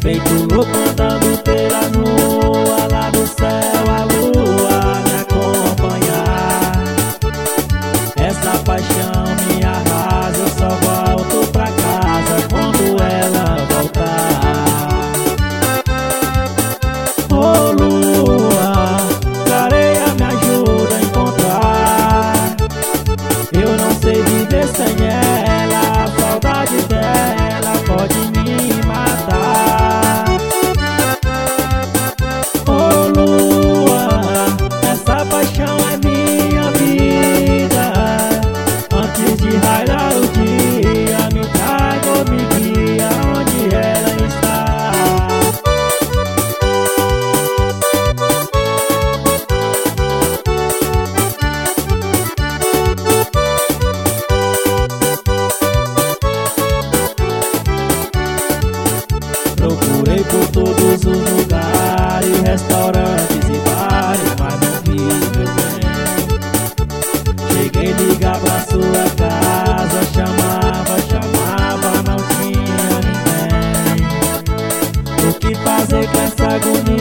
feito louco andando pela rua, lá do céu a lua me acompanhar. Essa paixão me arrasa, eu só volto pra casa quando ela voltar. Ô lua, clareia, me ajuda a encontrar. Eu não sei viver sem ela, a saudade dela pode me matar. Ô lua, essa paixão é minha vida. Antes de raiar o dia, me traga ou me guia onde ela está. Procurei por todos os lugares, restaurantes e bares, mas não vi, meu bem. Cheguei a ligar pra sua casa, chamava, não tinha ninguém. O que fazer com essa agonia?